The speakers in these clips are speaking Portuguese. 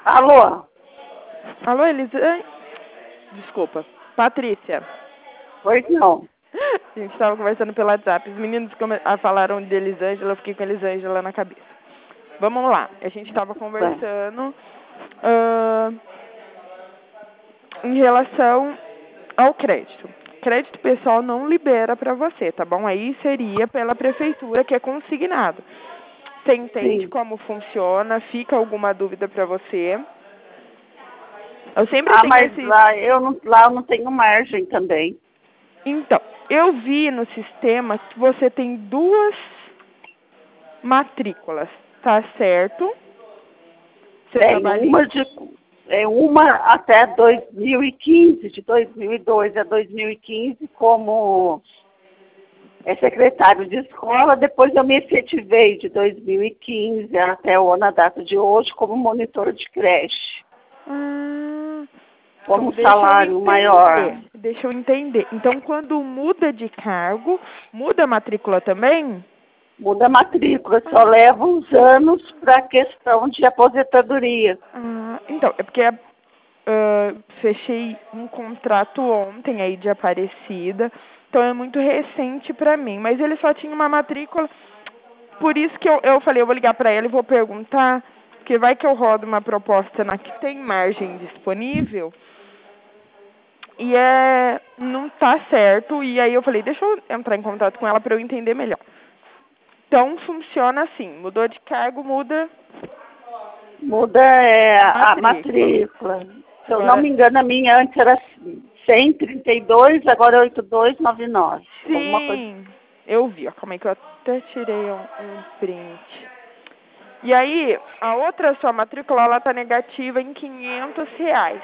Alô? Alô, Elisa? Desculpa. Patrícia. Pois não. A gente estava conversando pelo WhatsApp. Os meninos falaram de Elisângela, eu fiquei com Elisângela na cabeça. Vamos lá. A gente estava conversando em relação ao crédito. Crédito pessoal não libera para você, tá bom? Aí seria pela prefeitura, que é consignado. Você entende Sim. como funciona? Fica alguma dúvida para você? Eu sempre tenho Mas esse... lá eu não tenho margem também. Então, eu vi no sistema que você tem 2 matrículas, tá certo? Você Tem uma até 2015, de 2002 a 2015, como secretário de escola. Depois eu me efetivei de 2015 até na data de hoje como monitor de creche, como então salário maior. Deixa eu entender. Então, quando muda de cargo, muda a matrícula também? Muda a matrícula, só leva uns anos para a questão de aposentadoria. Então, é porque fechei um contrato ontem aí de Aparecida, então é muito recente para mim, mas ele só tinha uma matrícula, por isso que eu falei, eu vou ligar para ela e vou perguntar, porque vai que eu rodo uma proposta na que tem margem disponível, e não tá certo, e aí eu falei, deixa eu entrar em contato com ela para eu entender melhor. Então, funciona assim, mudou de cargo, muda A matrícula. Se eu não Agora, me engano, a minha antes era 132, agora é 8299. Alguma coisa. sim, eu vi, ó, calma aí que eu até tirei um print. E aí, a outra sua matrícula, ela tá negativa em R$ 500.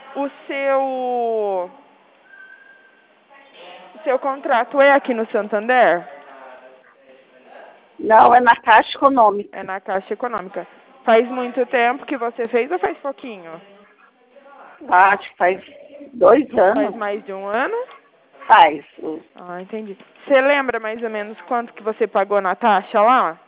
O seu contrato é aqui no Santander? Não, é na Caixa Econômica. É na Caixa Econômica. Faz muito tempo que você fez ou faz pouquinho? Acho que faz 2 Faz anos. mais de um ano? Faz. Entendi. Você lembra mais ou menos quanto que você pagou na taxa lá?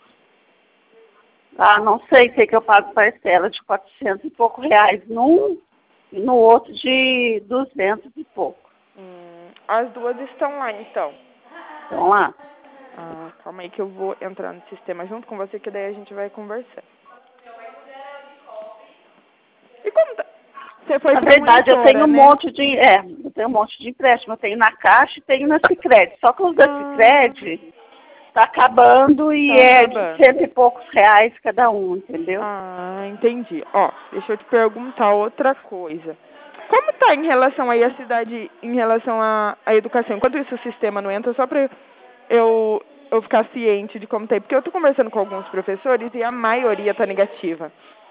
Não sei que eu pago parcela de 400 e pouco reais num e no outro de 200 e pouco. As duas estão lá, então. Estão lá. Calma aí que eu vou entrar no sistema junto com você, que daí a gente vai conversar. E como tá? Você foi Na pra verdade, eu tenho monitora, um né? monte de, eu tenho um monte de empréstimo. Eu tenho na Caixa e tenho na Sicredi. Só que os da Sicredi tá acabando e Tá é de acabando. 100 e poucos reais cada um, entendeu? Entendi. Ó, deixa eu te perguntar outra coisa. Como tá em relação aí a cidade, em relação à educação? Enquanto isso o sistema não entra, só pra eu ficar ciente de como tá aí. Porque eu tô conversando com alguns professores e a maioria tá negativa.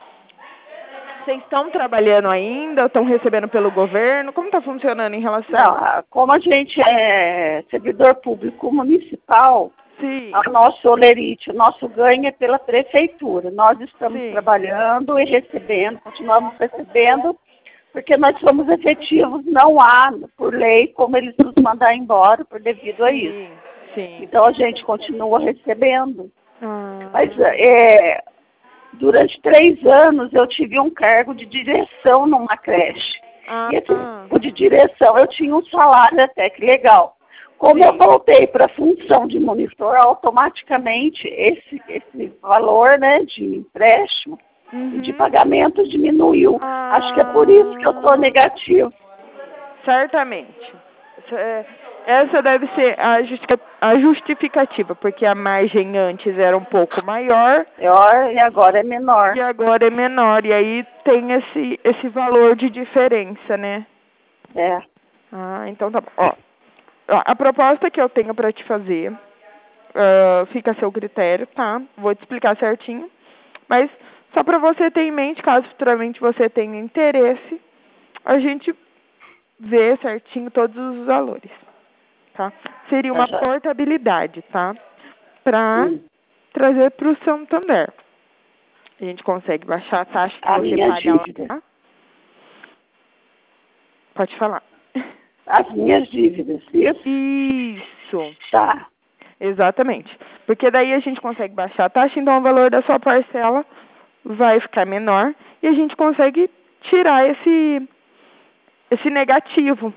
Vocês estão trabalhando ainda? Estão recebendo pelo governo? Como está funcionando em relação? Não, como a gente é servidor público municipal, Sim, o nosso olerite, o nosso ganho é pela prefeitura. Nós estamos sim, trabalhando e recebendo, continuamos recebendo, porque nós somos efetivos, não há, por lei, como eles nos mandar embora por devido a isso. sim, sim. Então a gente continua recebendo. Mas Ah, durante 3 anos eu tive um cargo de direção numa creche. E esse cargo de direção eu tinha um salário até que legal. Como eu voltei para a função de monitor, automaticamente esse valor, né, de empréstimo e de pagamento diminuiu. Acho que é por isso que eu estou negativo. certamente. Essa deve ser a justificativa, porque a margem antes era um pouco maior. Maior e agora é menor. E agora é menor. E aí tem esse valor de diferença, né? É. Então tá bom. Ó, a proposta que eu tenho para te fazer fica a seu critério, tá? Vou te explicar certinho. Mas só para você ter em mente, caso futuramente você tenha interesse, a gente vê certinho todos os valores, tá? Seria uma portabilidade, tá? Para trazer para o Santander. A gente consegue baixar a taxa que você paga lá. Pode falar. As minhas dívidas, isso? Isso. Tá. Exatamente. Porque daí a gente consegue baixar a taxa, então o valor da sua parcela vai ficar menor e a gente consegue tirar esse negativo.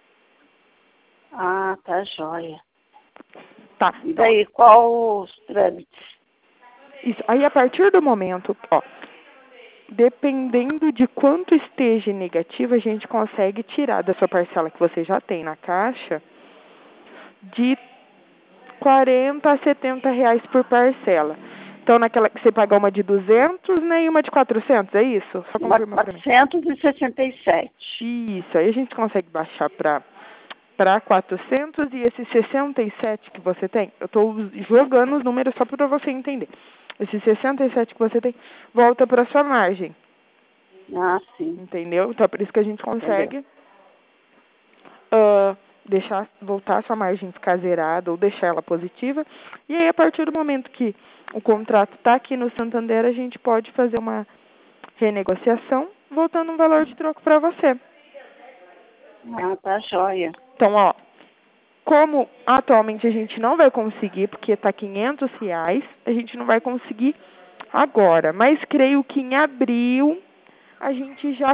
Ah, tá joia. Tá. E daí, qual os trâmites? Isso. Aí, a partir do momento, dependendo de quanto esteja negativo, a gente consegue tirar da sua parcela que você já tem na Caixa de 40 a 70 reais por parcela. Então, naquela que você pagar uma de 200, né, e uma de 400, é isso? Só confirma pra mim. 467. Isso, aí a gente consegue baixar para 400 e esses 67 que você tem, eu estou jogando os números só para você entender. Esses 67 que você tem, volta para sua margem. Ah, sim. Entendeu? Então, é por isso que a gente consegue voltar a sua margem ficar zerada ou deixar ela positiva. E aí, a partir do momento que o contrato está aqui no Santander, a gente pode fazer uma renegociação, voltando um valor de troco para você. Ah, tá joia. Então, como atualmente a gente não vai conseguir, porque está R$500, a gente não vai conseguir agora. Mas creio que em abril a gente já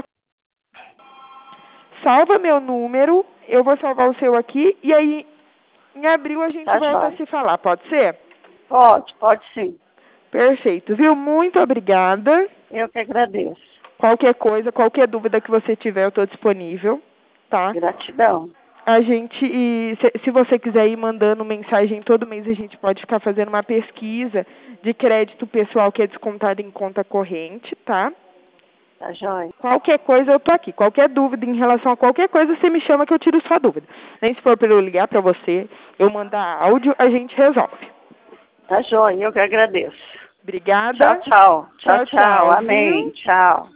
salva meu número, eu vou salvar o seu aqui, e aí em abril a gente volta a se falar, pode ser? Pode sim. Perfeito, viu? Muito obrigada. Eu que agradeço. Qualquer coisa, qualquer dúvida que você tiver, eu estou disponível, tá? Gratidão. A gente, se você quiser ir mandando mensagem todo mês, a gente pode ficar fazendo uma pesquisa de crédito pessoal que é descontado em conta corrente, tá? Tá joia. Qualquer coisa eu tô aqui. Qualquer dúvida em relação a qualquer coisa, você me chama que eu tiro sua dúvida. Nem se for para eu ligar para você, eu mandar áudio, a gente resolve. Tá joia, eu que agradeço. Obrigada. Tchau. Amém. Tchau.